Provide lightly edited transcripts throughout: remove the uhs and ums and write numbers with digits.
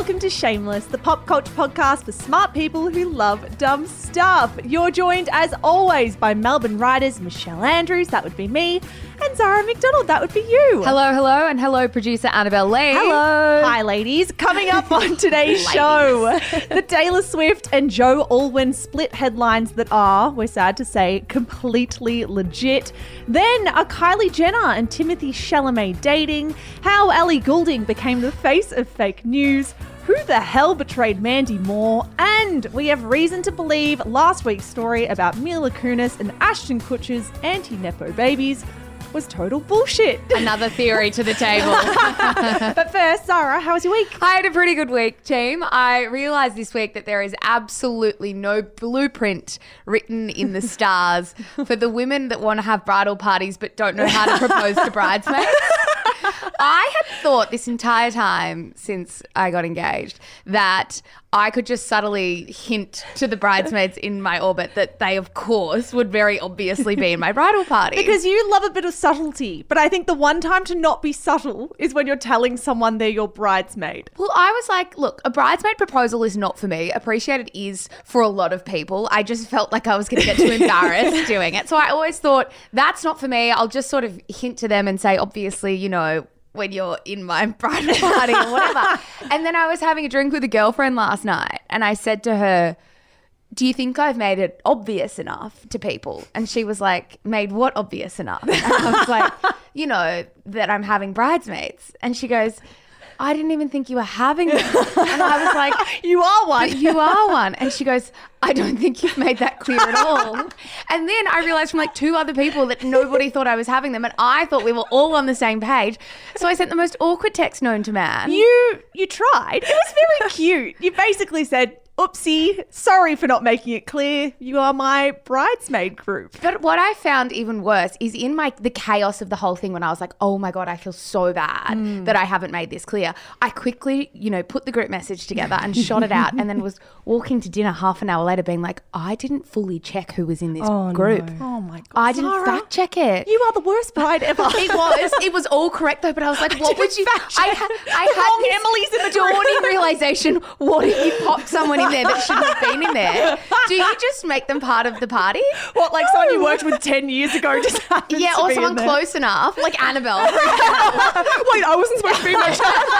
welcome to Shameless, the pop culture podcast for smart people who love dumb stuff. You're joined, as always, by Melbourne writers Michelle Andrews, that would be me, and Zara McDonald, that would be you. Hello, and hello, producer Annabelle Lee. Hello. Hi, ladies. Coming up on today's show, the Taylor Swift and Joe Alwyn split headlines that are, we're sad to say, completely legit. Then are Kylie Jenner and Timothée Chalamet dating? How Ellie Goulding became the face of fake news? Who the hell betrayed Mandy Moore? And we have reason to believe last week's story about Mila Kunis and Ashton Kutcher's anti-Nepo babies was total bullshit. Another theory to the table. But first, Zara, how was your week? I had a pretty good week, team. I realised this week that there is absolutely no blueprint written in the stars for the women that want to have bridal parties but don't know how to propose to bridesmaids. I had thought this entire time since I got engaged that I could just subtly hint to the bridesmaids in my orbit that they, of course, would very obviously be in my bridal party. Because you love a bit of subtlety, but I think the one time to not be subtle is when you're telling someone they're your bridesmaid. Well, I was like, look, a bridesmaid proposal is not for me. Appreciate it is for a lot of people. I just felt like I was going to get too embarrassed doing it. So I always thought, that's not for me. I'll just sort of hint to them and say, obviously, you know, when you're in my bridal party or whatever. And then I was having a drink with a girlfriend last night and I said to her, do you think I've made it obvious enough to people? And she was like, made what obvious enough? And I was like, you know, that I'm having bridesmaids. And she goes, I didn't even think you were having them. And I was like, you are one. But you are one. And she goes, I don't think you've made that clear at all. And then I realized from like two other people that nobody thought I was having them. And I thought we were all on the same page. So I sent the most awkward text known to man. You tried. It was very cute. You basically said, oopsie, sorry for not making it clear. You are my bridesmaid group. But what I found even worse is in the chaos of the whole thing when I was like, oh my God, I feel so bad that I haven't made this clear. I quickly, put the group message together and shot it out and then was walking to dinner half an hour later being like, I didn't fully check who was in this group. No. Oh my God, I didn't Zara, fact check it. You are the worst bride ever. It was all correct though, but I was like, what would you? I had wrong Emily's in the dawning realization. What if you popped someone in there that shouldn't have been in there? Do you just make them part of the party? What, like someone you worked with 10 years ago just happens to or be someone in there? close enough, like Annabelle. Wait, I wasn't supposed to be much.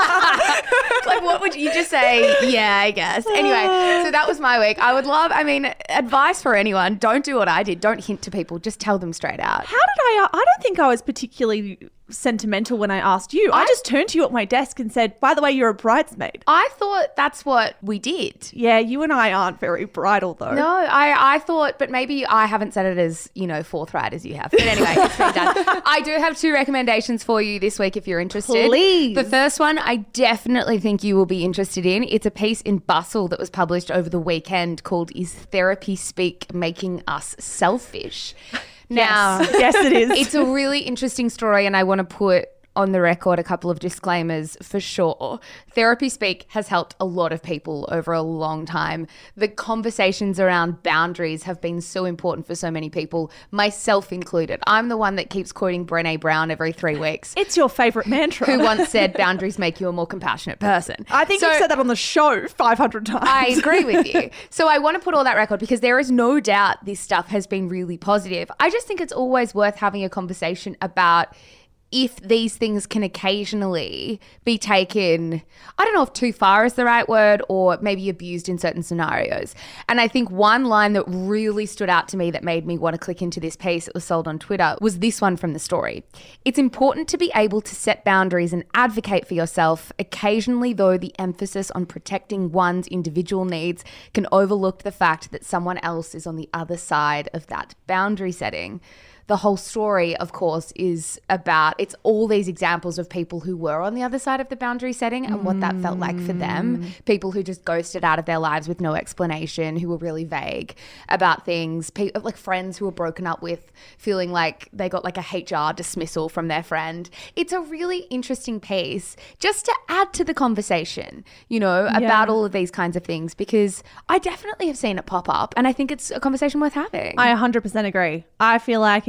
Like, what would you just say? Yeah, I guess. Anyway, so that was my week. I would love, advice for anyone. Don't do what I did. Don't hint to people. Just tell them straight out. How did I don't think I was particularly sentimental when I asked you. I just turned to you at my desk and said, by the way, you're a bridesmaid. I thought that's what we did. Yeah, you and I aren't very bridal though. No, I thought, but maybe I haven't said it as, forthright as you have. But anyway, it's been done. I do have 2 recommendations for you this week if you're interested. Please. The first one I definitely think you will be interested in. It's a piece in Bustle that was published over the weekend called Is Therapy Speak Making Us Selfish? Now, yes, it is. It's a really interesting story and I want to put on the record a couple of disclaimers for sure. Therapy Speak has helped a lot of people over a long time. The conversations around boundaries have been so important for so many people, myself included. I'm the one that keeps quoting Brené Brown every 3 weeks. It's your favourite mantra. Who once said boundaries make you a more compassionate person. I think you've said that on the show 500 times. I agree with you. So I want to put all that record because there is no doubt this stuff has been really positive. I just think it's always worth having a conversation about if these things can occasionally be taken, I don't know if too far is the right word, or maybe abused in certain scenarios. And I think one line that really stood out to me that made me want to click into this piece, it was sold on Twitter, was this one from the story. It's important to be able to set boundaries and advocate for yourself. Occasionally, though, the emphasis on protecting one's individual needs can overlook the fact that someone else is on the other side of that boundary setting. The whole story, of course, is about, it's all these examples of people who were on the other side of the boundary setting and what that felt like for them. People who just ghosted out of their lives with no explanation, who were really vague about things, like friends who were broken up with, feeling like they got like a HR dismissal from their friend. It's a really interesting piece just to add to the conversation, about all of these kinds of things, because I definitely have seen it pop up and I think it's a conversation worth having. I 100% agree. I feel like in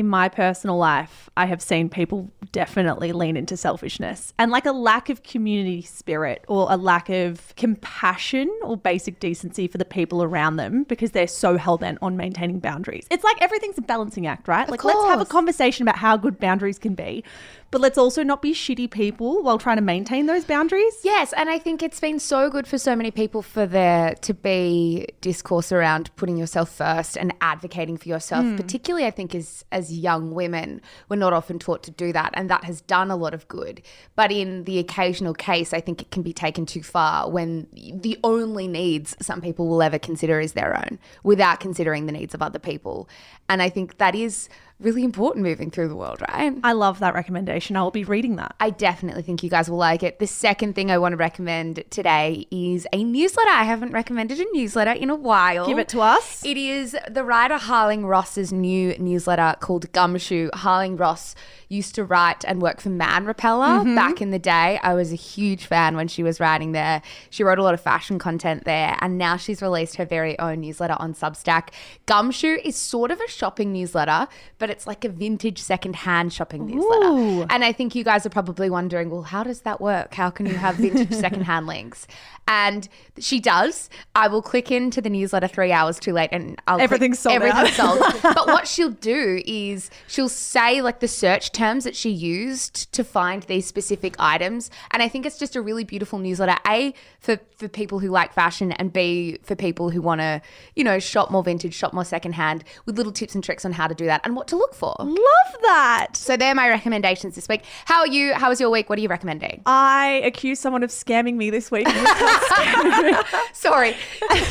in my personal life, I have seen people definitely lean into selfishness and like a lack of community spirit or a lack of compassion or basic decency for the people around them because they're so hell-bent on maintaining boundaries. It's like everything's a balancing act, right? Like, let's have a conversation about how good boundaries can be, but let's also not be shitty people while trying to maintain those boundaries. Yes, and I think it's been so good for so many people for there to be discourse around putting yourself first and advocating for yourself, particularly I think as young women. We're not often taught to do that, and that has done a lot of good. But in the occasional case, I think it can be taken too far when the only needs some people will ever consider is their own without considering the needs of other people. And I think that is really important moving through the world, right? I love that recommendation. I will be reading that. I definitely think you guys will like it. The second thing I want to recommend today is a newsletter. I haven't recommended a newsletter in a while. Give it to us. It is the writer Harling Ross's new newsletter called Gumshoe. Harling Ross used to write and work for Man Repeller back in the day. I was a huge fan when she was writing there. She wrote a lot of fashion content there, and now she's released her very own newsletter on Substack. Gumshoe is sort of a shopping newsletter, but it's like a vintage secondhand shopping newsletter. Ooh. And I think you guys are probably wondering, well, how does that work? How can you have vintage secondhand links? And she does. I will click into the newsletter 3 hours too late and Everything's sold out. Everything's sold. But what she'll do is she'll say like the search terms that she used to find these specific items. And I think it's just a really beautiful newsletter, A, for people who like fashion, and B, for people who want to, shop more vintage, shop more secondhand, with little tips and tricks on how to do that and what to look for. Love that. So they're my recommendations this week. How are you? How was your week? What are you recommending? I accused someone of scamming me this week. Sorry.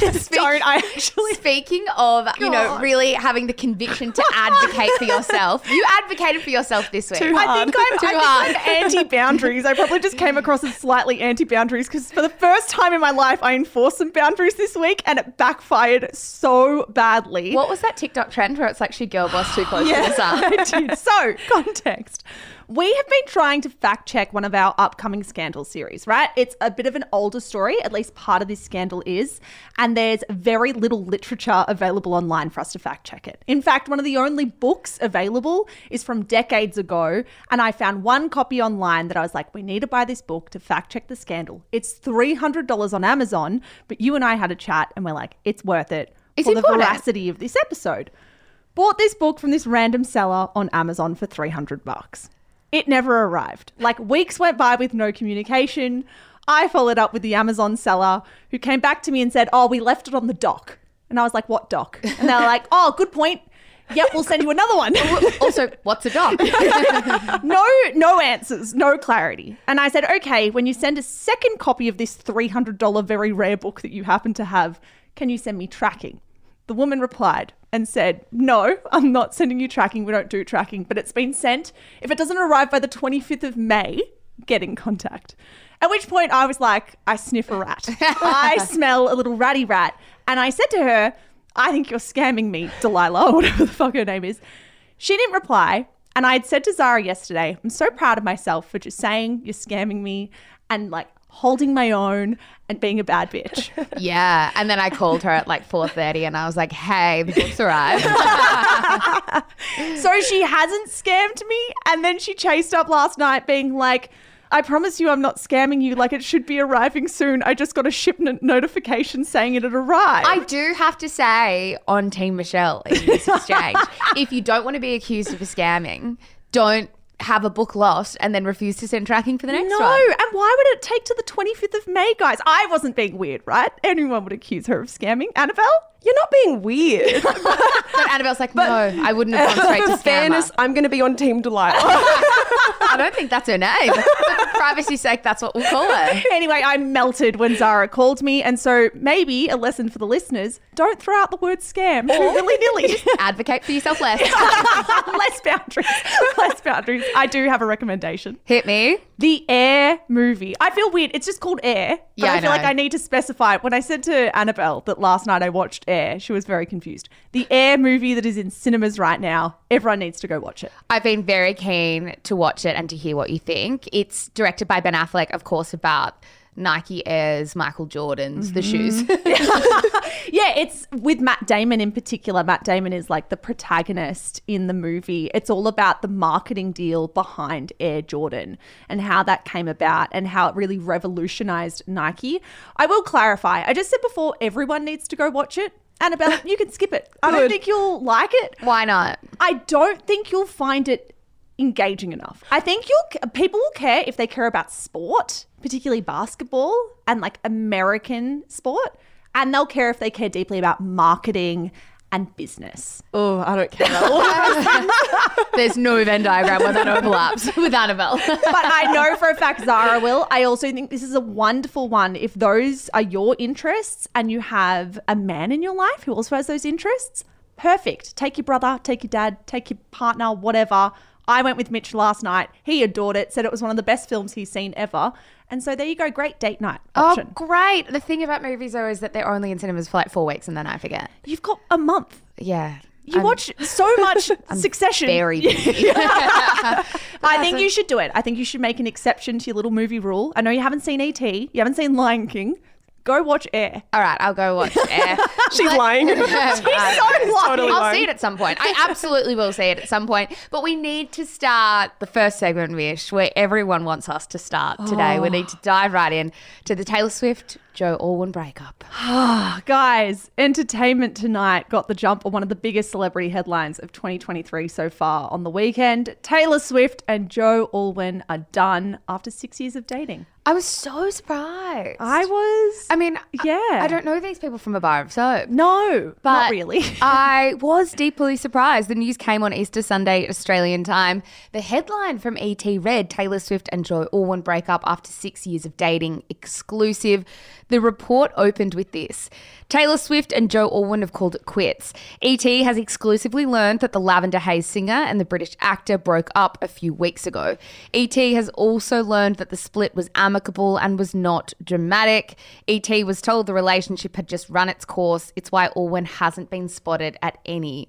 Speaking of, really having the conviction to advocate for yourself, you advocated for yourself this week. I think I'm anti-boundaries. I probably just came across as slightly anti-boundaries because for the first time in my life, I enforced some boundaries this week and it backfired so badly. What was that TikTok trend where it's like she girl boss too close to the sun? I did. So, context. We have been trying to fact check one of our upcoming scandal series, right? It's a bit of an older story, at least part of this scandal is, and there's very little literature available online for us to fact check it. In fact, one of the only books available is from decades ago, and I found one copy online that I was like, we need to buy this book to fact check the scandal. It's $300 on Amazon, but you and I had a chat and we're like, it's worth it for the veracity of this episode. Bought this book from this random seller on Amazon for $300. It never arrived. Like, weeks went by with no communication. I followed up with the Amazon seller who came back to me and said, we left it on the dock. And I was like, what dock? And they were like, good point. Yep, we'll send you another one. Also, what's a dock? No answers, no clarity. And I said, okay, when you send a second copy of this $300 very rare book that you happen to have, can you send me tracking? The woman replied and said, no, I'm not sending you tracking. We don't do tracking, but it's been sent. If it doesn't arrive by the 25th of May, get in contact. At which point I was like, I sniff a rat. I smell a little ratty rat. And I said to her, I think you're scamming me, Delilah, or whatever the fuck her name is. She didn't reply. And I had said to Zara yesterday, I'm so proud of myself for just saying you're scamming me and like holding my own and being a bad bitch. Yeah. And then I called her at like 4:30 and I was like, hey, the book's arrived. So she hasn't scammed me. And then she chased up last night being like, I promise you I'm not scamming you. Like, it should be arriving soon. I just got a shipment notification saying it had arrived. I do have to say on Team Michelle in this exchange, if you don't want to be accused of a scamming, don't have a book lost and then refuse to send tracking for the next one. No, and why would it take to the 25th of May, guys? I wasn't being weird, right? Anyone would accuse her of scamming. Annabelle? You're not being weird. But Annabelle's like, no, I wouldn't have gone straight to scammer. For fairness, I'm going to be on Team Delilah. I don't think that's her name. But for privacy's sake, that's what we'll call her. Anyway, I melted when Zara called me. And so maybe a lesson for the listeners, don't throw out the word scam willy-nilly. Advocate for yourself less. Less boundaries. Less boundaries. I do have a recommendation. Hit me. The Air movie. I feel weird. It's just called Air. But Yeah, I feel I like know. I need to specify. When I said to Annabelle that last night I watched Air, she was very confused. The Air movie that is in cinemas right now, everyone needs to go watch it. I've been very keen to watch it and to hear what you think. It's directed by Ben Affleck, of course, about Nike Airs, Michael Jordans, the shoes. Yeah, it's with Matt Damon in particular. Matt Damon is like the protagonist in the movie. It's all about the marketing deal behind Air Jordan and how that came about and how it really revolutionized Nike. I will clarify. I just said before, everyone needs to go watch it. Annabelle, you can skip it. I don't think you'll like it. Why not? I don't think you'll find it engaging enough. I think people will care if they care about sport, particularly basketball and like American sport. And they'll care if they care deeply about marketing and business. Oh, I don't care. There's no Venn diagram where that overlaps with Annabelle. But I know for a fact Zara will. I also think this is a wonderful one. If those are your interests and you have a man in your life who also has those interests, perfect. Take your brother, take your dad, take your partner, whatever. I went with Mitch last night. He adored it, said it was one of the best films he's seen ever. And so there you go. Great date night option. Oh, great. The thing about movies, though, is that they're only in cinemas for like 4 weeks and then I forget. You've got a month. Yeah. You watch so much Succession. Very busy. I think you should do it. I think you should make an exception to your little movie rule. I know you haven't seen E.T. You haven't seen Lion King. Go watch Air. All right, I'll go watch Air. She's lying. She's so lying. Totally I'll lying. see it at some point. I absolutely will see it at some point. But we need to start the first segment, Mish, where everyone wants us to start today. We need to dive right in to the Taylor Swift, Joe Alwyn breakup. Guys, entertainment tonight got the jump on one of the biggest celebrity headlines of 2023 so far on the weekend. Taylor Swift and Joe Alwyn are done after 6 years of dating. I was so surprised. I mean, yeah. I don't know these people from a bar of soap. No, But not really. I was deeply surprised. The news came on Easter Sunday, Australian time. The headline from ET read, Taylor Swift and Joe Alwyn break up after 6 years of dating, exclusive. The report opened with this. Taylor Swift and Joe Alwyn have called it quits. ET has exclusively learned that the Lavender Haze singer and the British actor broke up a few weeks ago. ET has also learned that the split was amicable and was not dramatic. ET was told the relationship had just run its course. It's why Alwyn hasn't been spotted at any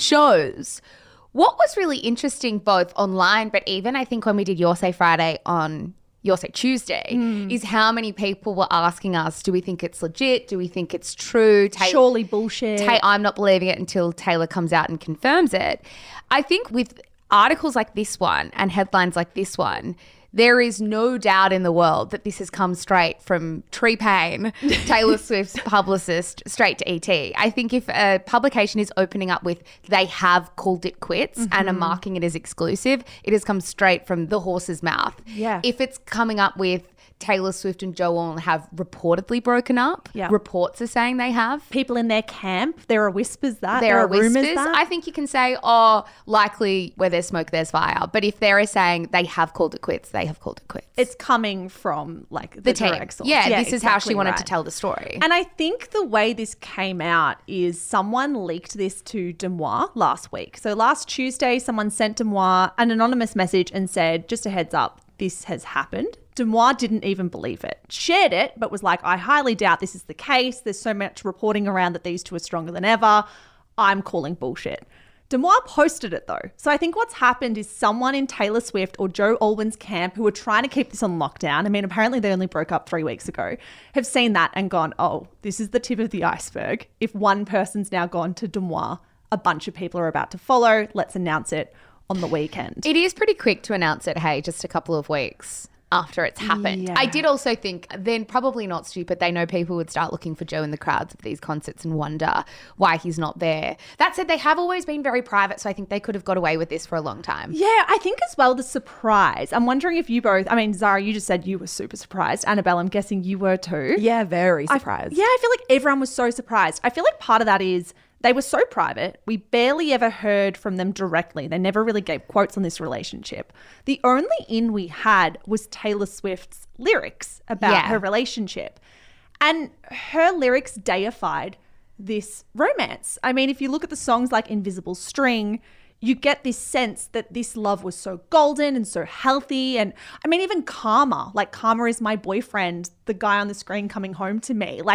shows. What was really interesting both online, but even I think when we did Your Say Friday on Your Say Tuesday, is how many people were asking us, do we think it's legit? Do we think it's true? Surely bullshit. I'm not believing it until Taylor comes out and confirms it. I think with articles like this one and headlines like this one, there is no doubt in the world that this has come straight from Tree Payne, Taylor Swift's publicist, straight to ET. I think if a publication is opening up with they have called it quits and are marking it as exclusive, it has come straight from the horse's mouth. Yeah. If it's coming up with Taylor Swift and Joe Alwyn have reportedly broken up, reports are saying they have. People in their camp, there are whispers that. There are rumours whispers. that. I think you can say, oh, likely where there's smoke, there's fire. But if they're saying they have called it quits, they have called it quits. It's coming from like the team. direct source. Yeah, this is how she exactly wanted right. to tell the story. And I think the way this came out is someone leaked this to Demois last week. So last Tuesday, someone sent Demois an anonymous message and said, just a heads up, this has happened. Demois didn't even believe it. Shared it, but was like, I highly doubt this is the case. There's so much reporting around that these two are stronger than ever. I'm calling bullshit. Demois posted it though. So I think what's happened is someone in Taylor Swift or Joe Alwyn's camp who were trying to keep this on lockdown, I mean, apparently they only broke up 3 weeks ago, have seen that and gone, oh, this is the tip of the iceberg. If one person's now gone to Demois, a bunch of people are about to follow. Let's announce it on the weekend. It is pretty quick to announce it, hey, just a couple of weeks after it's happened. Yeah. I did also think then probably not stupid. They know people would start looking for Joe in the crowds of these concerts and wonder why he's not there. That said, they have always been very private, so I think they could have got away with this for a long time. Yeah, I think as well the surprise. I'm wondering if you both, I mean, Zara, you just said you were super surprised. Annabelle, I'm guessing you were too. Yeah, very surprised. I feel like everyone was so surprised. I feel like part of that is they were so private. We barely ever heard from them directly. They never really gave quotes on this relationship. The only in we had was Taylor Swift's lyrics about her relationship. And her lyrics deified this romance. I mean, if you look at the songs like Invisible String, you get this sense that this love was so golden and so healthy. And I mean, even Karma, like Karma is my boyfriend, the guy on the screen coming home to me. Like,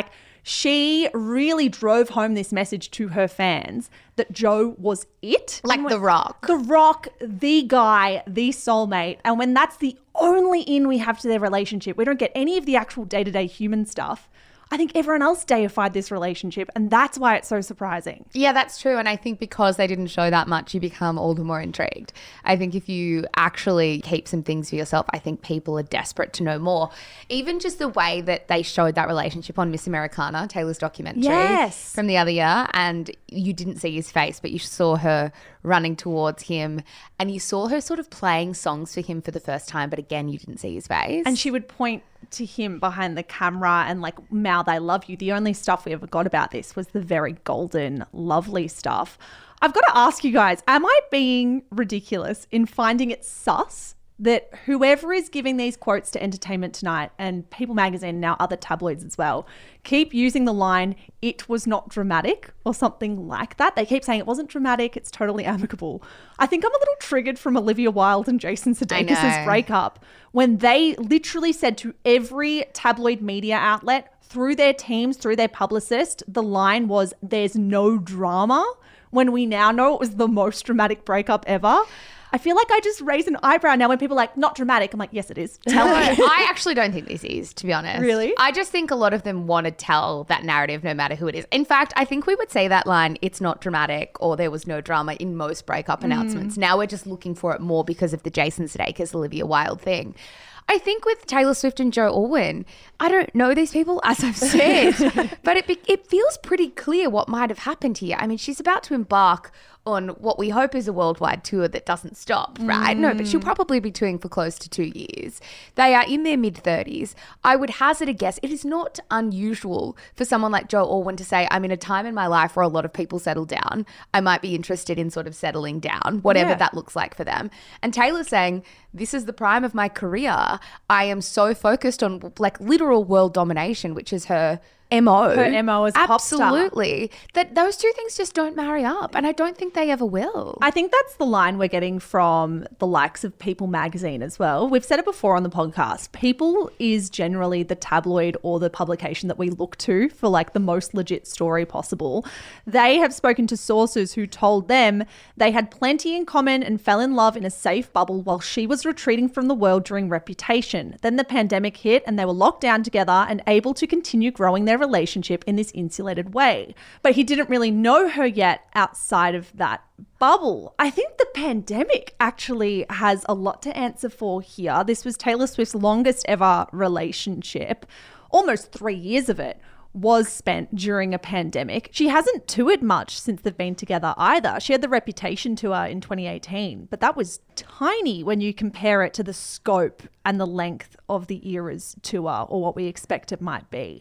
She really drove home this message to her fans that Joe was it. Like The Rock. The Rock, the guy, the soulmate. And when that's the only in we have to their relationship, we don't get any of the actual day-to-day human stuff. I think everyone else deified this relationship, and that's why it's so surprising. Yeah, that's true. And I think because they didn't show that much, you become all the more intrigued. I think if you actually keep some things for yourself, I think people are desperate to know more. Even just the way that they showed that relationship on Miss Americana, Taylor's documentary from the other year, and you didn't see his face, but you saw her running towards him and you saw her sort of playing songs for him for the first time, but again, you didn't see his face. And she would point to him behind the camera and like mouth, "I love you." The only stuff we ever got about this was the very golden, lovely stuff. I've got to ask you guys, am I being ridiculous in finding it sus that whoever is giving these quotes to Entertainment Tonight and People Magazine and now other tabloids as well keep using the line, "it was not dramatic" or something like that? They keep saying it wasn't dramatic, it's totally amicable. I think I'm a little triggered from Olivia Wilde and Jason Sudeikis' breakup when they literally said to every tabloid media outlet through their teams, through their publicist, the line was, "there's no drama," when we now know it was the most dramatic breakup ever. I feel like I just raise an eyebrow now when people are like, "not dramatic." I'm like, yes, it is. Tell me. I actually don't think this is, to be honest. Really? I just think a lot of them want to tell that narrative no matter who it is. In fact, I think we would say that line, "it's not dramatic" or "there was no drama" in most breakup announcements. Now we're just looking for it more because of the Jason Sudeikis, Olivia Wilde thing. I think with Taylor Swift and Joe Alwyn, I don't know these people, as I've said, but it feels pretty clear what might have happened here. I mean, she's about to embark on what we hope is a worldwide tour that doesn't stop, right? No, but she'll probably be touring for close to 2 years. They are in their mid-30s. I would hazard a guess. It is not unusual for someone like Joe Alwyn to say, "I'm in a time in my life where a lot of people settle down. I might be interested in sort of settling down," whatever that looks like for them. And Taylor's saying, "This is the prime of my career. I am so focused on like literal world domination," which is her MO. Her MO as pop star. Absolutely. That those two things just don't marry up, and I don't think they ever will. I think that's the line we're getting from the likes of People Magazine as well. We've said it before on the podcast. People is generally the tabloid or the publication that we look to for like the most legit story possible. They have spoken to sources who told them they had plenty in common and fell in love in a safe bubble while she was retreating from the world during Reputation. Then the pandemic hit and they were locked down together and able to continue growing their relationship in this insulated way. But he didn't really know her yet outside of that bubble. I think the pandemic actually has a lot to answer for here. This was Taylor Swift's longest ever relationship. Almost 3 years of it was spent during a pandemic. She hasn't toured much since they've been together either. She had the Reputation tour in 2018, but that was tiny when you compare it to the scope and the length of the Eras tour or what we expect it might be.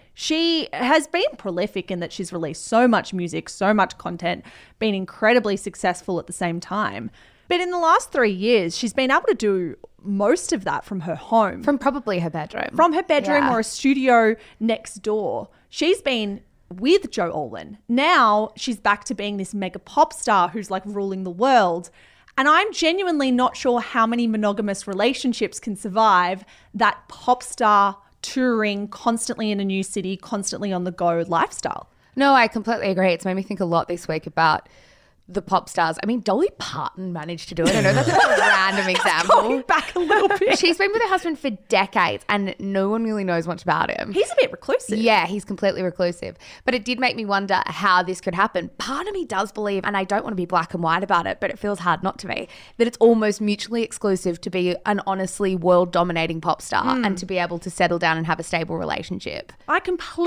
She has been prolific in that she's released so much music, so much content, been incredibly successful at the same time. But in the last 3 years, she's been able to do most of that from her home. From probably her bedroom. From her bedroom or a studio next door. She's been with Joe Alwyn. Now she's back to being this mega pop star who's like ruling the world. And I'm genuinely not sure how many monogamous relationships can survive that pop star touring, constantly in a new city, constantly on the go lifestyle. No, I completely agree. It's made me think a lot this week about the pop stars. I mean, Dolly Parton managed to do it. I know that's a random example. Going back a little bit. She's been with her husband for decades and no one really knows much about him. He's a bit reclusive. Yeah, he's completely reclusive. But it did make me wonder how this could happen. Part of me does believe, and I don't want to be black and white about it, but it feels hard not to be, that it's almost mutually exclusive to be an honestly world-dominating pop star and to be able to settle down and have a stable relationship. I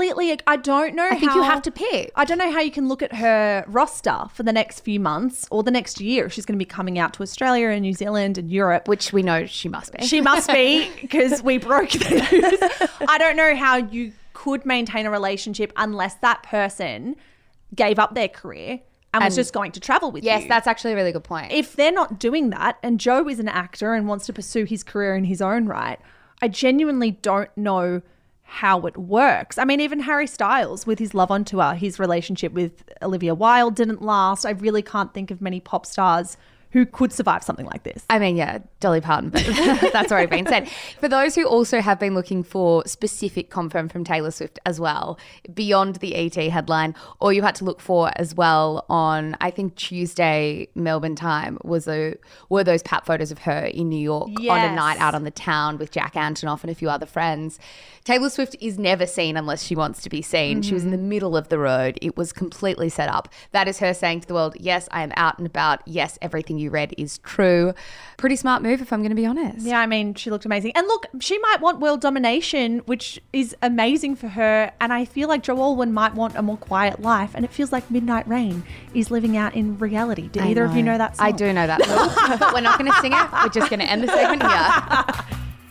don't know I think you have to pick. I don't know how you can look at her roster for the next few months or the next year. She's going to be coming out to Australia and New Zealand and Europe. Which we know she must be. She must be because we broke the news. I don't know how you could maintain a relationship unless that person gave up their career and was just going to travel with you. Yes, that's actually a really good point. If they're not doing that and Joe is an actor and wants to pursue his career in his own right, I genuinely don't know how it works. I mean, even Harry Styles with his Love on Tour, his relationship with Olivia Wilde didn't last. I really can't think of many pop stars who could survive something like this. I mean, yeah, Dolly Parton, but that's already been said. For those who also have been looking for specific confirm from Taylor Swift as well, beyond the ET headline, all you had to look for as well on, I think, Tuesday Melbourne time were those pat photos of her in New York on a Yes. night out on the town with Jack Antonoff and a few other friends. Taylor Swift is never seen unless she wants to be seen. She was in the middle of the road. It was completely set up. That is her saying to the world, yes, I am out and about. Yes, everything you read is true. Pretty smart move, if I'm going to be honest. Yeah, I mean, she looked amazing. And look, she might want world domination, which is amazing for her. And I feel like Jo Alwyn might want a more quiet life. And it feels like Midnight Rain is living out in reality. Do either of you know that song? I do know that song, but we're not going to sing it. We're just going to end the segment here.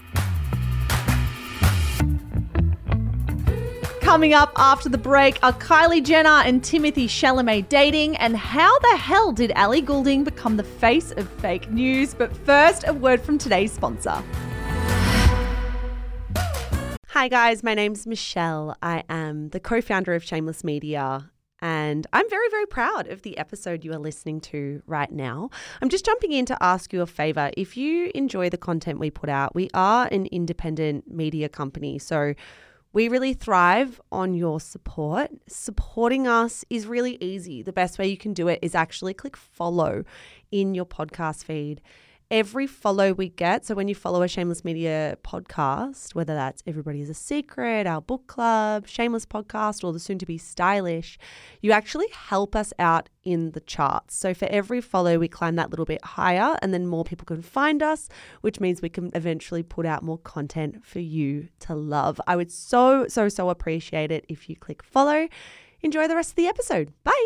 Coming up after the break are Kylie Jenner and Timothée Chalamet dating, and how the hell did Ellie Goulding become the face of fake news? But first, a word from today's sponsor. Hi guys, my name's Michelle. I am the co-founder of Shameless Media, and I'm very, very proud of the episode you are listening to right now. I'm just jumping in to ask you a favor. If you enjoy the content we put out, we are an independent media company, so we really thrive on your support. Supporting us is really easy. The best way you can do it is actually click follow in your podcast feed. Every follow we get, so when you follow a Shameless Media podcast, whether that's Everybody is a Secret, our book club, Shameless Podcast, or the soon-to-be Stylish, you actually help us out in the charts. So for every follow, we climb that little bit higher, and then more people can find us, which means we can eventually put out more content for you to love. I would so appreciate it if you click follow. Enjoy the rest of the episode. Bye.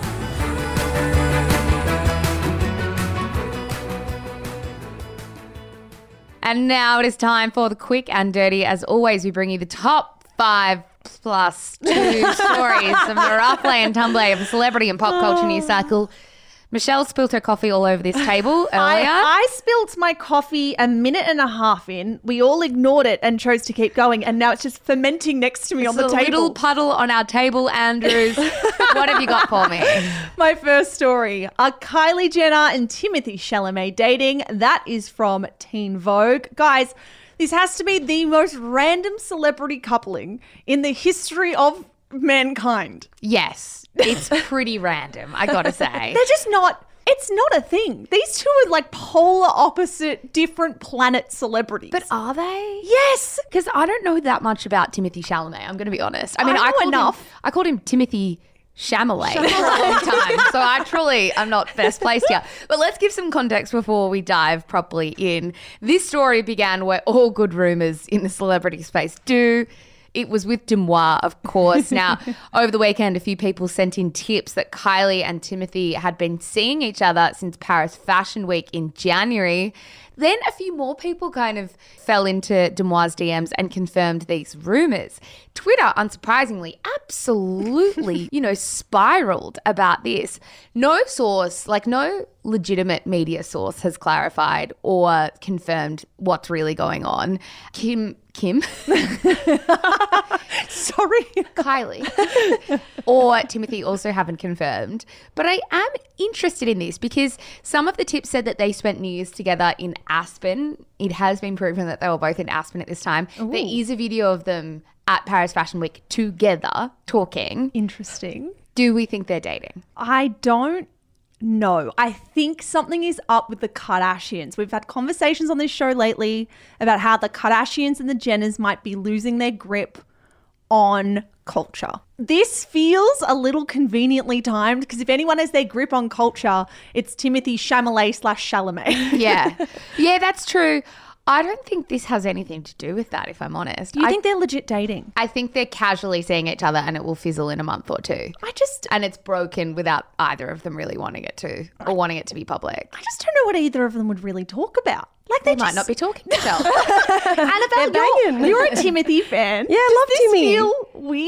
And now it is time for the quick and dirty. As always, we bring you the top 5 plus 2 stories of the rough lay and tumble of celebrity and pop culture news cycle. Michelle spilled her coffee all over this table earlier. I spilt my coffee a minute and a half in. We all ignored it and chose to keep going, and now it's just fermenting next to me on the It's a table. little puddle on our table, Andrews. What have you got for me? My first story. Are Kylie Jenner and Timothée Chalamet dating? That is from Teen Vogue. Guys, this has to be the most random celebrity coupling in the history of mankind. Yes, it's pretty random, I gotta say. They're just not, it's not a thing. These two are like polar opposite, different planet celebrities. But are they? yes. Because I don't know that much about Timothée Chalamet, I'm going to be honest. I mean, I know called enough. I called him Timothée Chalamet for a long time. So I'm not best placed here. But let's give some context before we dive properly in. This story began where all good rumours in the celebrity space do. It was with Demois, of course. Now, over the weekend, a few people sent in tips that Kylie and Timothée had been seeing each other since Paris Fashion Week in January. Then a few more people kind of fell into Demois' DMs and confirmed these rumours. Twitter, unsurprisingly, absolutely, spiraled about this. No source, no legitimate media source has clarified or confirmed what's really going on. Kim? Sorry. Kylie or Timothée also haven't confirmed. But I am interested in this because some of the tips said that they spent New Year's together in Aspen. It has been proven that they were both in Aspen at this time. Ooh. There is a video of them at Paris Fashion Week together talking. Interesting. Do we think they're dating? I don't know. I think something is up with the Kardashians. We've had conversations on this show lately about how the Kardashians and the Jenners might be losing their grip on culture. This feels a little conveniently timed because if anyone has their grip on culture, it's Timothée Chalamet. Yeah, that's true. I don't think this has anything to do with that, if I'm honest. Do you think they're legit dating? I think they're casually seeing each other and it will fizzle in a month or two. And it's broken without either of them really wanting it to or wanting it to be public. I just don't know what either of them would really talk about. They might not be talking, Michelle. Annabelle, you're a Timothée fan. Yeah, I love Does Timmy. this feel weird?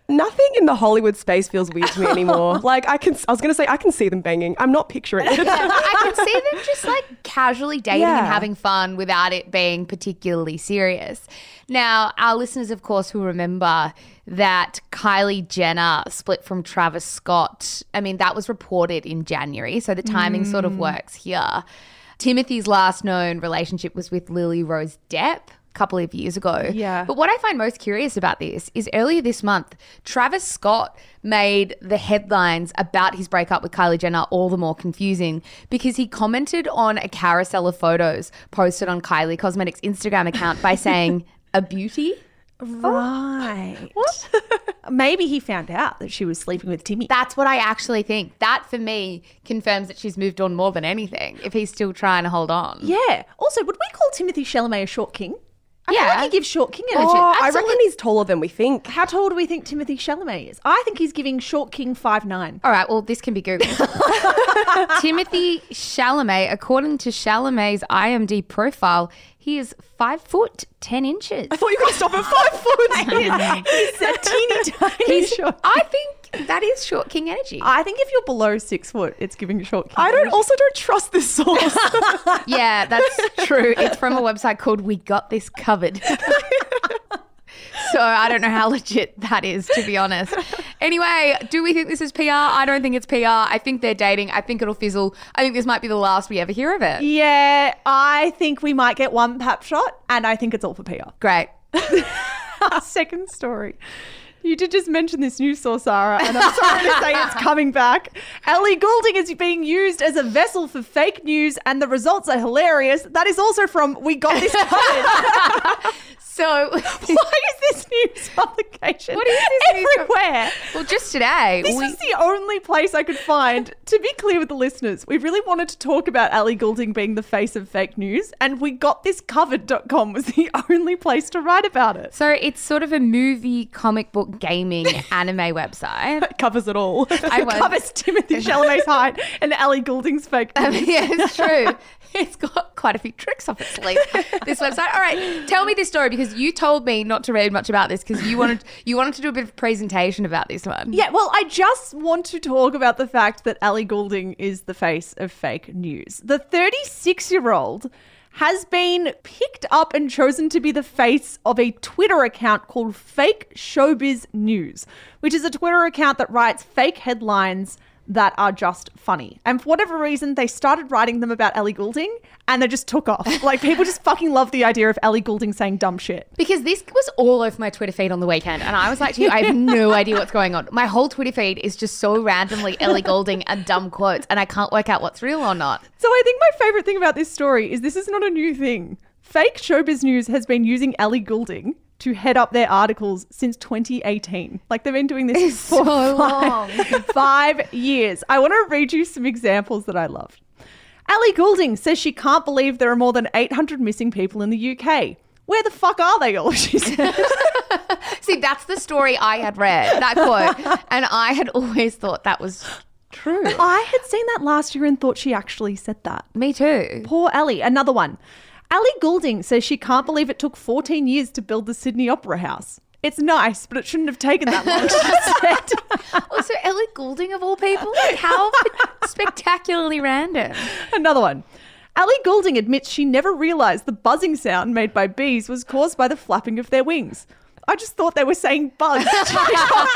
Nothing in the Hollywood space feels weird to me anymore. Like I was going to say I can see them banging. I'm not picturing it. I can see them just like casually dating Yeah. and having fun without it being particularly serious. Now, our listeners, of course, will remember that Kylie Jenner split from Travis Scott. I mean, that was reported in January, so the timing sort of works here. Timothy's last known relationship was with Lily Rose Depp a couple of years ago. Yeah. But what I find most curious about this is earlier this month, Travis Scott made the headlines about his breakup with Kylie Jenner all the more confusing because he commented on a carousel of photos posted on Kylie Cosmetics' Instagram account by saying, a beauty? Right. What? Maybe he found out that she was sleeping with Timmy. That's what I actually think. That, for me, confirms that she's moved on more than anything, if he's still trying to hold on. Yeah. Also, would we call Timothy Chalamet a short king? I feel Yeah. like he gives short king energy. Oh, I reckon he's taller than we think. How tall do we think Timothy Chalamet is? I think he's giving short king 5'9". All right, well, this can be Googled. Timothy Chalamet, according to Chalamet's IMDb profile, he is 5 foot 10 inches. I thought you were going to stop at 5 foot. He's a teeny tiny short. I think that is short king energy. I think if you're below 6 foot, it's giving short king. I don't trust this source. Yeah, that's true. It's from a website called We Got This Covered. So I don't know how legit that is, to be honest. Anyway, do we think this is PR? I don't think it's PR. I think they're dating. I think it'll fizzle. I think this might be the last we ever hear of it. Yeah, I think we might get one pap shot, and I think it's all for PR. Great. Second story. You did just mention this news source, Sarah, and I'm sorry to say it's coming back. Ellie Goulding is being used as a vessel for fake news, and the results are hilarious. That is also from We Got This Covered. So Why is this news publication What is this news everywhere? well, just today. This is the only place I could find. To be clear with the listeners, we really wanted to talk about Ellie Goulding being the face of fake news, and WeGotThisCovered.com was the only place to write about it. So it's sort of a movie, comic book, gaming, anime website. It covers it all. I was- Covers Timothy Chalamet's height and Ellie Goulding's fake news. Yeah, it's true. It's got quite a few tricks up its sleeve, this website. All right, tell me this story because you told me not to read much about this because you wanted to do a bit of presentation about this one. Yeah, well, I just want to talk about the fact that Ellie Goulding is the face of fake news. The 36-year-old has been picked up and chosen to be the face of a Twitter account called Fake Showbiz News, which is a Twitter account that writes fake headlines that are just funny. And for whatever reason, they started writing them about Ellie Goulding and they just took off. Like, people just fucking love the idea of Ellie Goulding saying dumb shit. Because this was all over my Twitter feed on the weekend. And I was like to you, I have no idea what's going on. My whole Twitter feed is just so randomly Ellie Goulding and dumb quotes. And I can't work out what's real or not. So I think my favorite thing about this story is this is not a new thing. Fake Showbiz News has been using Ellie Goulding to head up their articles since 2018. Like, they've been doing this for so long. 5 years. I want to read you some examples that I loved. Ellie Goulding says she can't believe there are more than 800 missing people in the UK. Where the fuck are they all, she said. See, that's the story I had read, that quote. And I had always thought that was true. I had seen that last year and thought she actually said that. Me too. Poor Ellie. Another one. Ellie Goulding says she can't believe it took 14 years to build the Sydney Opera House. It's nice, but it shouldn't have taken that long, she said. Also, Ellie Goulding of all people? How spectacularly random. Another one. Ellie Goulding admits she never realised the buzzing sound made by bees was caused by the flapping of their wings. I just thought they were saying bugs. That's so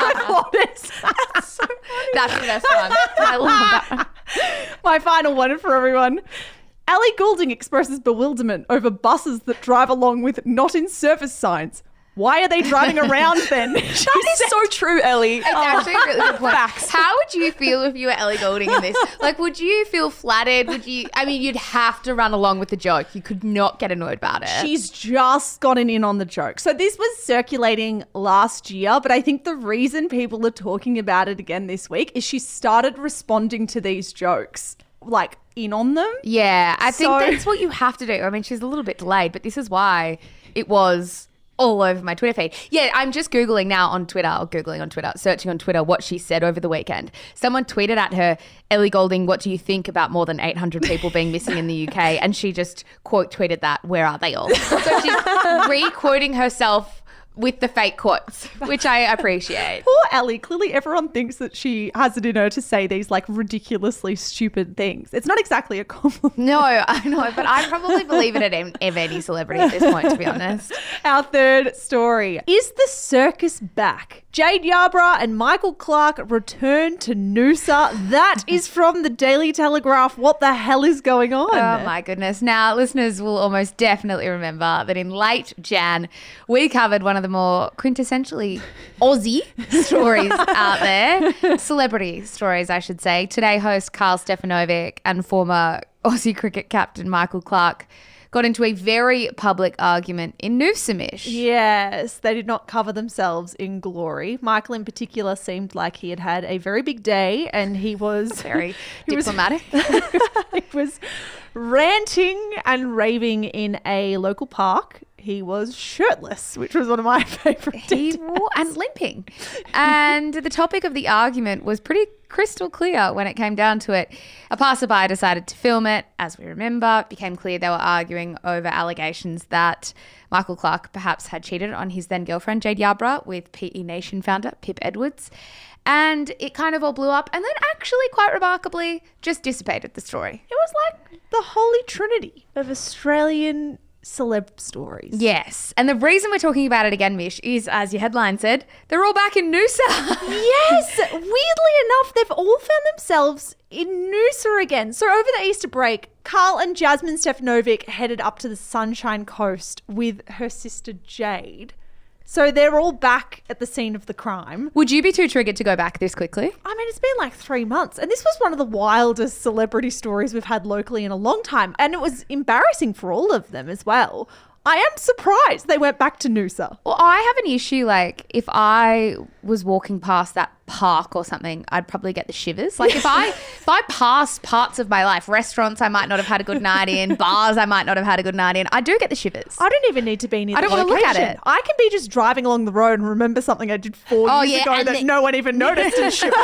funny. That's the best one. I love that. My final one for everyone. Ellie Goulding expresses bewilderment over buses that drive along with not in service signs. Why are they driving around then? That is so true, Ellie. It's actually a really good point. How would you feel if you were Ellie Goulding in this? Like, would you feel flattered? You'd have to run along with the joke. You could not get annoyed about it. She's just gotten in on the joke. So this was circulating last year, but I think the reason people are talking about it again this week is she started responding to these jokes, like, in on them. Yeah, I think So- that's what you have to do. I mean, she's a little bit delayed, but this is why it was all over my Twitter feed. Yeah, I'm just Googling now on Twitter, searching on Twitter what she said over the weekend. Someone tweeted at her, Ellie Goulding, what do you think about more than 800 people being missing in the UK? And she just quote tweeted that, where are they all? So she's re-quoting herself with the fake quotes, which I appreciate. Poor Ellie. Clearly everyone thinks that she has it in her to say these like ridiculously stupid things. It's not exactly a compliment. No, I know, but I probably believe it of any celebrity at this point, to be honest. Our third story. Is the circus back? Jade Yarbrough and Michael Clark return to Noosa. That is from the Daily Telegraph. What the hell is going on? Oh my goodness. Now, listeners will almost definitely remember that in late Jan, we covered one of the more quintessentially Aussie stories out there. Celebrity stories, I should say. Today, host Carl Stefanovic and former Aussie cricket captain Michael Clark got into a very public argument in Noosamish. Yes, they did not cover themselves in glory. Michael in particular seemed like he had had a very big day and he was Very diplomatic. He was ranting and raving in a local park. He was shirtless, which was one of my favourite details. And limping. And the topic of the argument was pretty crystal clear when it came down to it. A passerby decided to film it. As we remember, it became clear they were arguing over allegations that Michael Clark perhaps had cheated on his then girlfriend, Jade Yarbrough, with PE Nation founder Pip Edwards. And it kind of all blew up and then actually quite remarkably just dissipated, the story. It was like the holy trinity of Australian celeb stories. Yes. And the reason we're talking about it again, Mish, is, as your headline said, they're all back in Noosa. Yes. Weirdly enough, they've all found themselves in Noosa again. So over the Easter break, Carl and Jasmine Stefanovic headed up to the Sunshine Coast with her sister Jade. So they're all back at the scene of the crime. Would you be too triggered to go back this quickly? I mean, it's been like 3 months. And this was one of the wildest celebrity stories we've had locally in a long time. And it was embarrassing for all of them as well. I am surprised they went back to Noosa. Well, I have an issue, like, if I was walking past that park or something, I'd probably get the shivers. Like, if I pass parts of my life, restaurants I might not have had a good night in, bars I might not have had a good night in, I do get the shivers. I don't even need to be near I don't want to look at it. I can be just driving along the road and remember something I did 4 years ago that no one even noticed and shiver.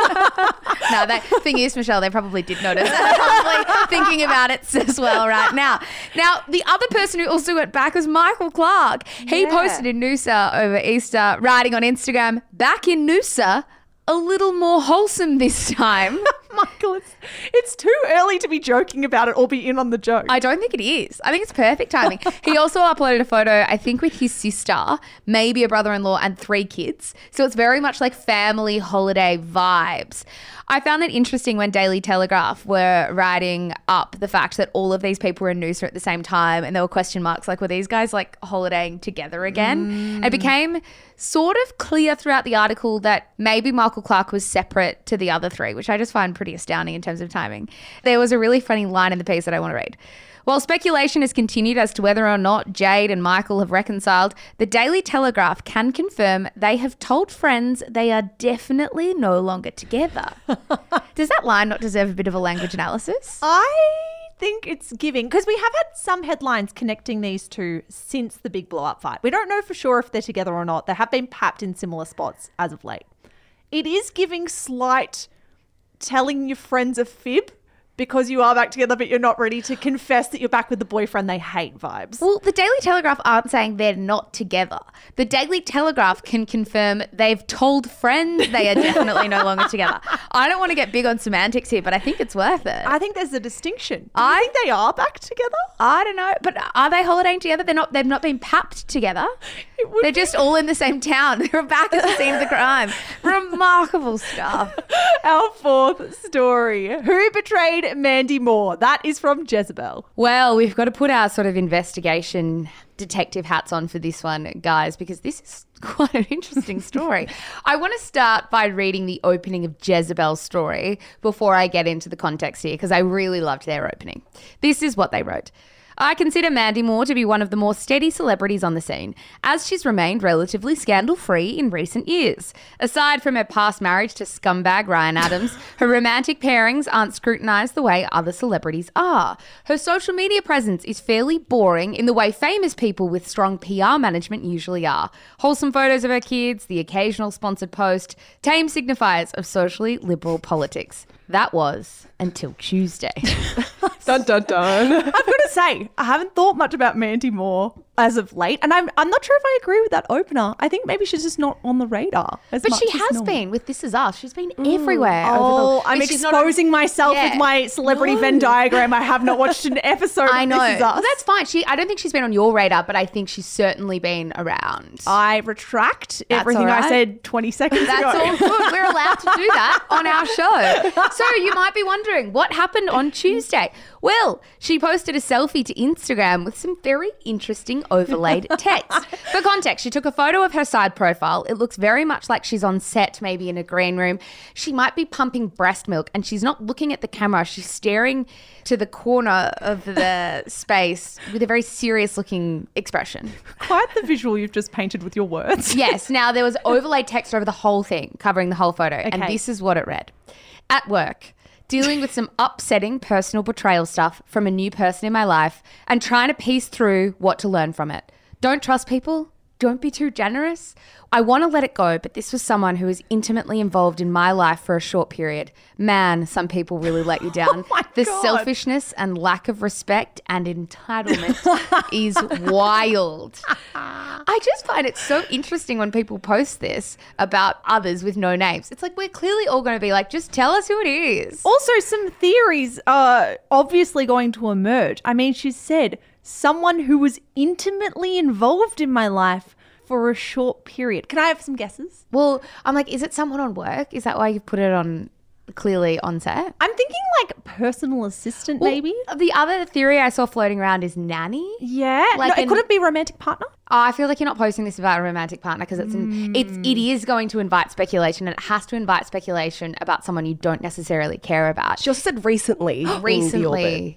No, the thing is, Michelle, they probably did notice. They're probably thinking about it as well right now. Now, the other person who also went back was Michael Clark. He posted in Noosa over Easter, writing on Instagram, "Back in Noosa, a little more wholesome this time." Michael, it's too early to be joking about it or be in on the joke. I don't think it is. I think it's perfect timing. He also uploaded a photo, I think, with his sister, maybe a brother-in-law and 3 kids. So it's very much like family holiday vibes. I found that interesting when Daily Telegraph were writing up the fact that all of these people were in Noosa at the same time and there were question marks like, were these guys like holidaying together again? It became sort of clear throughout the article that maybe Michael Clark was separate to the other 3, which I just find pretty astounding in terms of timing. There was a really funny line in the piece that I want to read. While speculation has continued as to whether or not Jade and Michael have reconciled, the Daily Telegraph can confirm they have told friends they are definitely no longer together. Does that line not deserve a bit of a language analysis? I think it's giving, because we have had some headlines connecting these two since the big blow-up fight. We don't know for sure if they're together or not. They have been papped in similar spots as of late. It is giving slight telling your friends a fib because you are back together, but you're not ready to confess that you're back with the boyfriend they hate vibes. Well, the Daily Telegraph aren't saying they're not together. The Daily Telegraph can confirm they've told friends they are definitely no longer together. I don't want to get big on semantics here, but I think it's worth it. I think there's a distinction. I think they are back together. I don't know, but are they holidaying together? They've not been papped together. They're just all in the same town. They're back at the scene of the crime. Remarkable stuff. Our fourth story. Who betrayed Mandy Moore? That is from Jezebel. Well, we've got to put our sort of investigation detective hats on for this one, guys, because this is quite an interesting story. I want to start by reading the opening of Jezebel's story before I get into the context here, because I really loved their opening. This is what they wrote. I consider Mandy Moore to be one of the more steady celebrities on the scene, as she's remained relatively scandal-free in recent years. Aside from her past marriage to scumbag Ryan Adams, her romantic pairings aren't scrutinised the way other celebrities are. Her social media presence is fairly boring in the way famous people with strong PR management usually are. Wholesome photos of her kids, the occasional sponsored post, tame signifiers of socially liberal politics. That was until Tuesday. Dun, dun, dun. I've got to say, I haven't thought much about Mandy Moore as of late. And I'm not sure if I agree with that opener. I think maybe she's just not on the radar as But much she as has normal. been with This Is Us. She's been everywhere. Oh, I'm If she's not on- exposing myself Yeah. with my celebrity Venn diagram. I have not watched an episode I of know. This Is Us. Well, that's fine. I don't think she's been on your radar, but I think she's certainly been around. I retract That's everything all I right. said 20 seconds That's ago. all good. We're allowed to do that on our show. So you might be wondering what happened on Tuesday. Well, she posted a selfie to Instagram with some very interesting overlaid text. For context, she took a photo of her side profile. It looks very much like she's on set, maybe in a green room. She might be pumping breast milk and she's not looking at the camera. She's staring to the corner of the space with a very serious looking expression. Quite the visual you've just painted with your words. Yes. Now, there was overlaid text over the whole thing, covering the whole photo. And Okay. this is what it read. At work, dealing with some upsetting personal betrayal stuff from a new person in my life and trying to piece through what to learn from it. Don't trust people. Don't be too generous. I want to let it go, but this was someone who was intimately involved in my life for a short period. Man, some people really let you down. my The God. selfishness and lack of respect and entitlement is wild. I just find it so interesting when people post this about others with no names. It's like we're clearly all going to be like, just tell us who it is. Also, some theories are obviously going to emerge. I mean, she said someone who was intimately involved in my life for a short period. Can I have some guesses? Well, I'm like, is it someone on work? Is that why you put it on clearly on set? I'm thinking like personal assistant, Well, maybe. The other theory I saw floating around is nanny. Yeah. like no, an- it couldn't be romantic partner. Oh, I feel like you're not posting this about a romantic partner because it is going to invite speculation, and it has to invite speculation about someone you don't necessarily care about. She also said recently. in the orbit. Recently.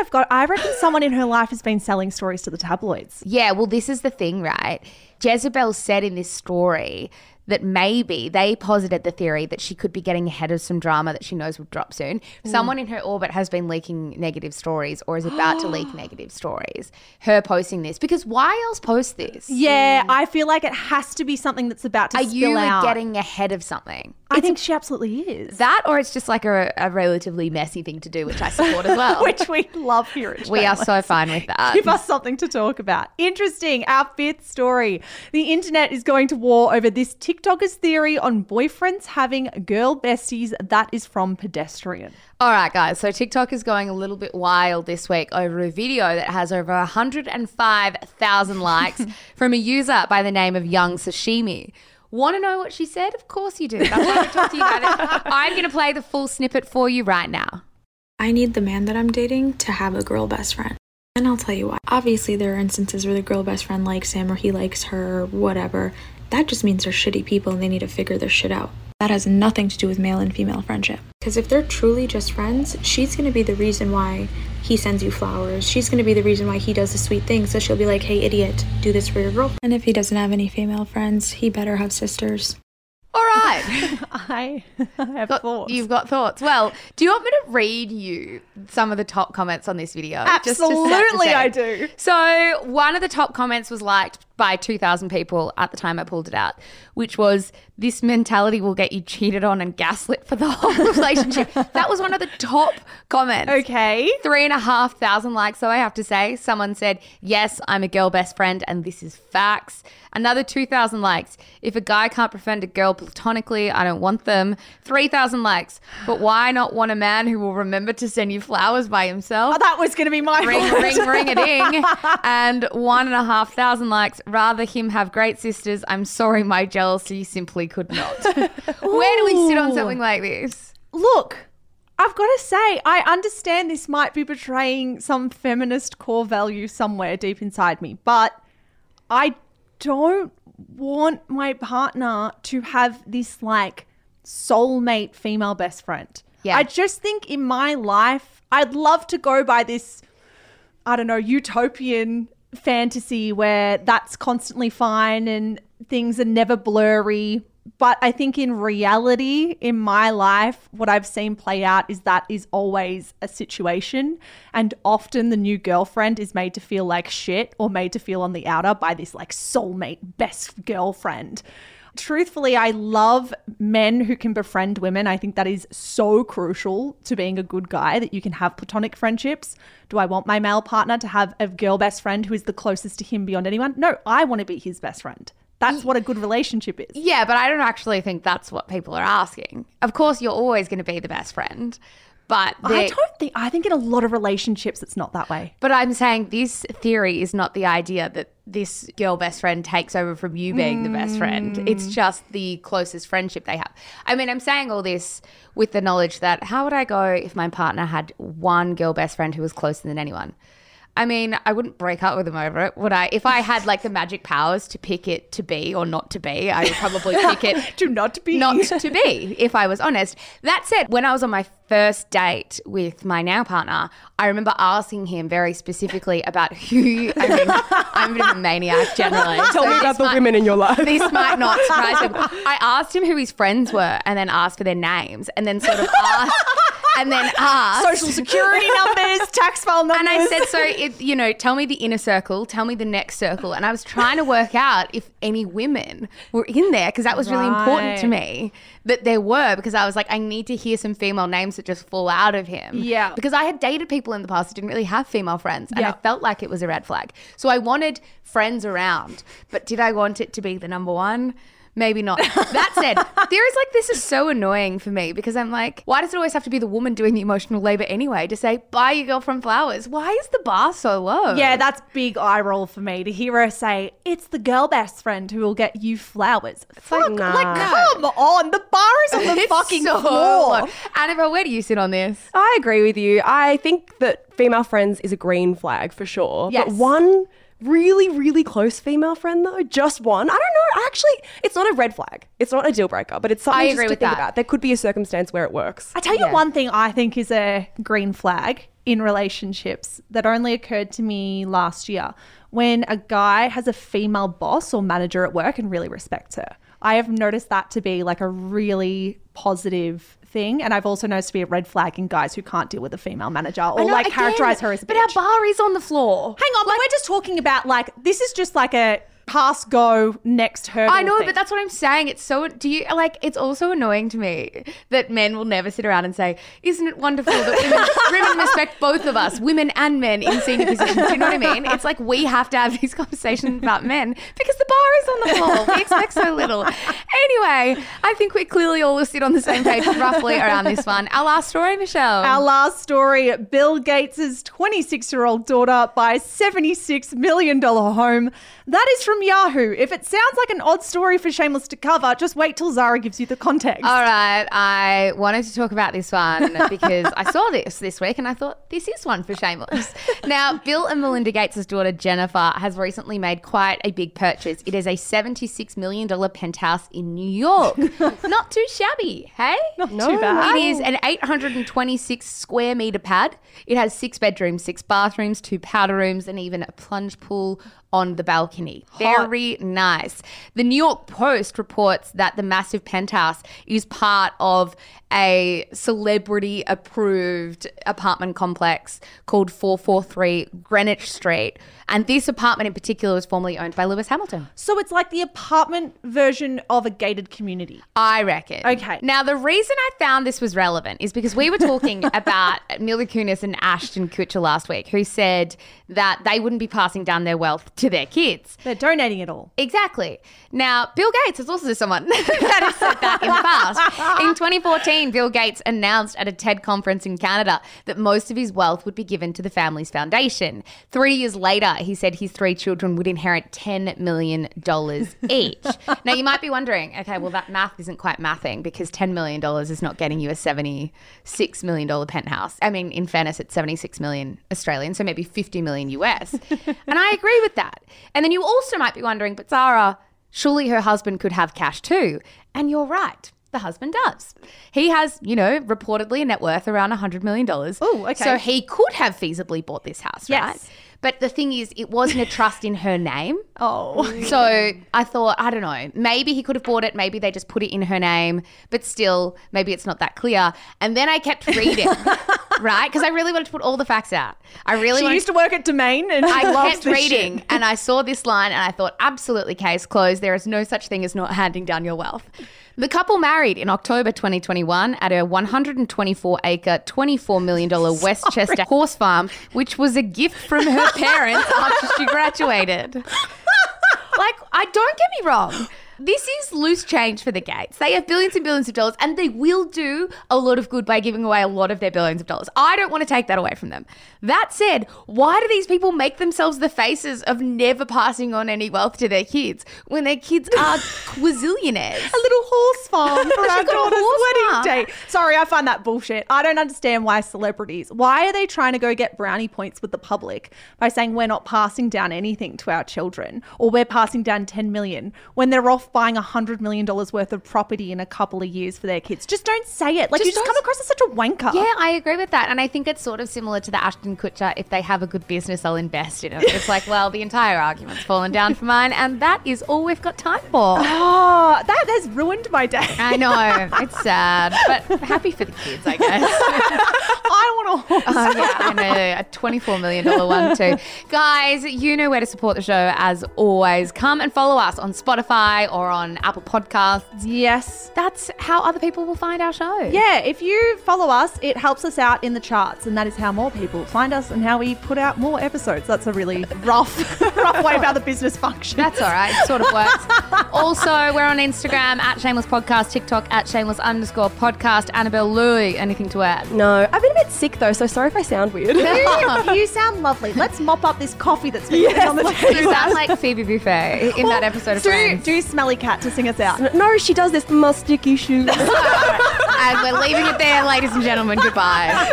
I reckon someone in her life has been selling stories to the tabloids. Yeah, well, this is the thing, right? Jezebel said in this story that maybe they posited the theory that she could be getting ahead of some drama that she knows will drop soon. Someone in her orbit has been leaking negative stories or is about to leak negative stories. Her posting this, because why else post this? Yeah, I feel like it has to be something that's about to Are spill you out. getting ahead of something? I think she absolutely is. That, or it's just like a relatively messy thing to do, which I support as well. Which we love here at We are Shameless. so fine with that. Give us something to talk about. Interesting. Our fifth story. The internet is going to war over this TikToker's theory on boyfriends having girl besties that is from Pedestrian. All right, guys. So TikTok is going a little bit wild this week over a video that has over 105,000 likes from a user by the name of Young Sashimi. Want to know what she said? Of course you do. That's why I talk to you about it. I'm going to play the full snippet for you right now. I need the man that I'm dating to have a girl best friend. And I'll tell you why. Obviously, there are instances where the girl best friend likes him or he likes her or whatever. That just means they're shitty people and they need to figure their shit out. That has nothing to do with male and female friendship. Because if they're truly just friends, she's going to be the reason why he sends you flowers. She's going to be the reason why he does the sweet thing. So she'll be like, hey, idiot, do this for your girlfriend. And if he doesn't have any female friends, he better have sisters. All right. I have thoughts. You've got thoughts. Well, do you want me to read you some of the top comments on this video? Just to set the Absolutely, scene? I do. So one of the top comments was liked by 2,000 people at the time I pulled it out, which was, this mentality will get you cheated on and gaslit for the whole relationship. That was one of the top comments. Okay. 3,500 likes, so I have to say. Someone said, yes, I'm a girl best friend and this is facts. Another 2,000 likes. If a guy can't befriend a girl platonically, I don't want them. 3,000 likes. But why not want a man who will remember to send you flowers by himself? Oh, that was going to be my Ring, fault. ring, ring a ding. And 1,500 likes. Rather him have great sisters. I'm sorry, my jealousy simply could not. Where do we sit on something like this? Look, I've got to say, I understand this might be betraying some feminist core value somewhere deep inside me, but I don't want my partner to have this like soulmate female best friend. Yeah. I just think in my life, I'd love to go by this, I don't know, utopian fantasy where that's constantly fine and things are never blurry. But I think in reality, in my life, what I've seen play out is that is always a situation. And often the new girlfriend is made to feel like shit or made to feel on the outer by this like soulmate best girlfriend. Truthfully, I love men who can befriend women. I think that is so crucial to being a good guy, that you can have platonic friendships. Do I want my male partner to have a girl best friend who is the closest to him beyond anyone? No, I want to be his best friend. That's what a good relationship is. Yeah, but I don't actually think that's what people are asking. Of course, you're always going to be the best friend. But I think in a lot of relationships it's not that way. But I'm saying this theory is not the idea that this girl best friend takes over from you being the best friend. It's just the closest friendship they have. I mean, I'm saying all this with the knowledge that how would I go if my partner had one girl best friend who was closer than anyone? I mean, I wouldn't break up with him over it, would I? If I had like the magic powers to pick it to be or not to be, I would probably pick it to not be. Not to be, if I was honest. That said, when I was on my first date with my now partner, I remember asking him very specifically about who, I mean, I'm a bit of a maniac generally. Tell me about the women in your life. This might not surprise him. I asked him who his friends were and then asked for their names and then sort of asked social security numbers, tax file numbers. And I said, so, tell me the inner circle, tell me the next circle. And I was trying to work out if any women were in there because that was really important to me that there were, because I was like, I need to hear some female names that just fall out of him. Yeah. Because I had dated people in the past who didn't really have female friends and I felt like it was a red flag. So I wanted friends around, but did I want it to be the number one? Maybe not. That said, theories like this are so annoying for me because I'm like, why does it always have to be the woman doing the emotional labor anyway to say, buy your girlfriend flowers? Why is the bar so low? Yeah, that's big eye roll for me to hear her say, it's the girl best friend who will get you flowers. Fuck, nah. like, come on. The bar is on the fucking floor. Annabelle, where do you sit on this? I agree with you. I think that female friends is a green flag for sure. Yes. But one really, really close female friend though, just one. I don't know. Actually, it's not a red flag. It's not a deal breaker, but it's something just to think about. There could be a circumstance where it works. I tell you one thing I think is a green flag in relationships that only occurred to me last year. When a guy has a female boss or manager at work and really respects her. I have noticed that to be like a really positive thing. And I've also noticed to be a red flag in guys who can't deal with a female manager or characterize her as a bitch. But our bar is on the floor. Hang on, but we're just talking about like, this is just like a pass, go, next hurdle I know, thing. but that's what I'm saying. It's so, it's also annoying to me that men will never sit around and say, isn't it wonderful that women respect both of us, women and men in senior positions. Do you know what I mean? It's like we have to have these conversations about men because the bar is on the floor. We expect so little. Anyway, I think we clearly all sit on the same page roughly around this one. Our last story, Michelle. Our last story, Bill Gates' 26-year-old daughter buys $76 million home. That is from Yahoo. If it sounds like an odd story for Shameless to cover, just wait till Zara gives you the context. All right. I wanted to talk about this one because I saw this week and I thought this is one for Shameless. Now, Bill and Melinda Gates' daughter Jennifer has recently made quite a big purchase. It is a $76 million penthouse in New York. Not too shabby, hey? Not too bad. It is an 826 square meter pad. It has 6 bedrooms, 6 bathrooms, 2 powder rooms, and even a plunge pool on the balcony. Very nice. The New York Post reports that the massive penthouse is part of a celebrity-approved apartment complex called 443 Greenwich Street. And this apartment in particular was formerly owned by Lewis Hamilton. So it's like the apartment version of a gated community. I reckon. Okay. Now, the reason I found this was relevant is because we were talking about Mila Kunis and Ashton Kutcher last week, who said that they wouldn't be passing down their wealth to their kids. They're donating it all. Exactly. Now, Bill Gates is also someone that has said that in the past. In 2014, Bill Gates announced at a TED conference in Canada that most of his wealth would be given to the family's foundation. 3 years later, he said his 3 children would inherit $10 million each. Now, you might be wondering, okay, well, that math isn't quite mathing because $10 million is not getting you a $76 million penthouse. I mean, in fairness, it's 76 million Australian, so maybe 50 million US. And I agree with that. And then you also might be wondering, but Zara, surely her husband could have cash too. And you're right. The husband does. He has, reportedly a net worth around $100 million. Oh, okay. So he could have feasibly bought this house, right? Yes. But the thing is, it wasn't a trust in her name. Oh. So I thought, I don't know, maybe he could have bought it. Maybe they just put it in her name. But still, maybe it's not that clear. And then I kept reading, right? Because I really wanted to put all the facts out. She used to work at Domain and I kept reading and I saw this line and I thought, absolutely, case closed. There is no such thing as not handing down your wealth. The couple married in October 2021 at a 124-acre, $24 million Westchester horse farm, which was a gift from her parents after she graduated. Like, don't get me wrong. This is loose change for the Gates. They have billions and billions of dollars and they will do a lot of good by giving away a lot of their billions of dollars. I don't want to take that away from them. That said, why do these people make themselves the faces of never passing on any wealth to their kids when their kids are quazillionaires? A little horse farm for our daughter's wedding day. Sorry, I find that bullshit. I don't understand why why are they trying to go get brownie points with the public by saying we're not passing down anything to our children or we're passing down 10 million when they're off buying $100 million worth of property in a couple of years for their kids? Just don't say it. Like, you just come across as such a wanker. Yeah, I agree with that. And I think it's sort of similar to the Ashton Kutcher, if they have a good business, I'll invest in it. It's like, well, the entire argument's fallen down for mine and that is all we've got time for. Oh, that has ruined my day. I know. It's sad. But happy for the kids, I guess. I want a horse. Yeah, I know. A $24 million one too. Guys, you know where to support the show as always. Come and follow us on Spotify or on Apple Podcasts. Yes. That's how other people will find our show. Yeah, if you follow us, it helps us out in the charts, and that is how more people find us and how we put out more episodes. That's a really rough way about the business function. That's all right. It sort of works. Also, we're on Instagram at Shameless Podcast, TikTok at Shameless_podcast. Annabelle Louie, anything to add? No, I've been a bit sick though, so sorry if I sound weird. You sound lovely. Let's mop up this coffee that's been sitting on the table. You sound like Phoebe Buffay in that episode of Friends. Do Smelly Cat to sing us out. No, she does this musticky shoes. And we're leaving it there, ladies and gentlemen. Goodbye.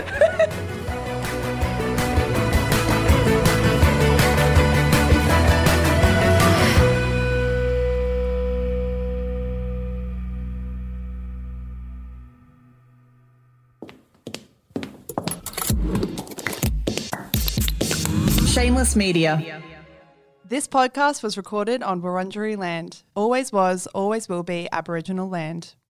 Shameless Media. This podcast was recorded on Wurundjeri land. Always was, always will be Aboriginal land.